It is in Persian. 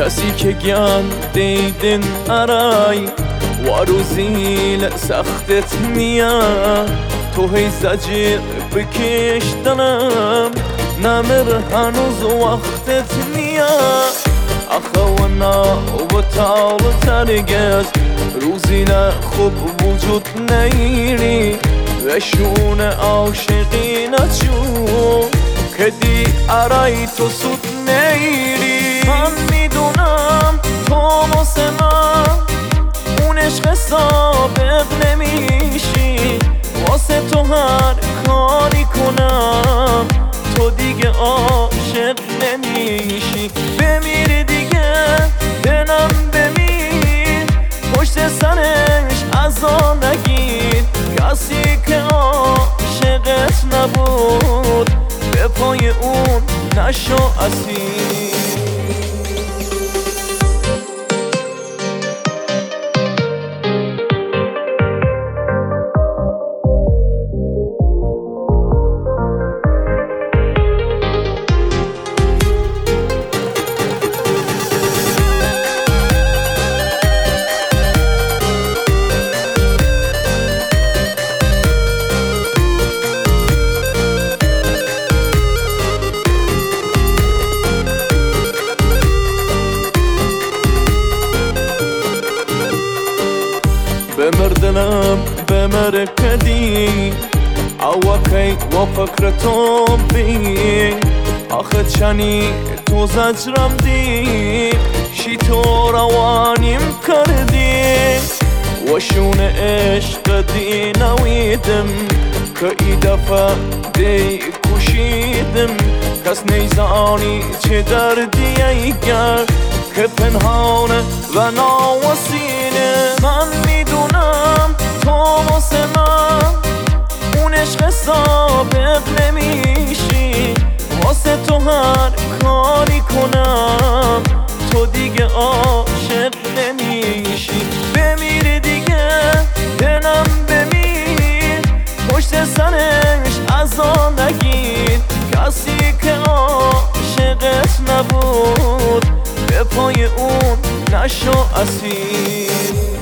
کسی که گیان دیدن ارای و روزی لسختت نیا تو هی زجیر بکشتنم نمر هنوز وقتت نیا اخوانا و تال ترگز روزی خوب وجود نیری وشون عاشقی نچون که دی ارای تو سود نیری من میدونم تو واسه من اون عشق سابق نمیشی واسه تو هر کاری کنم تو دیگه عاشق نمیشی بمیر دیگه دلم بمیر پشت سرش عزا نگیر کسی که عاشقت نبود به پای اون نشو اسیر بمردنم بمرکدی عوکی و فکرتو بی آخه چنی تو زجرم دی شی تو روانیم کردی و شون عشق دی نویدم که ای دفعه دی کشیدم کس نیزانی چه دردی ایگر که پنهانه و ناوسینه من میدونم تو واسه من اون عشق سابق نمیشی واسه تو هر کاری کنم تو دیگه عاشق نمیشی بمیر دیگه دلم بمیر پشت سرش عزا نگیر کسی که عاشقت نبود به پای اون نشو اسیر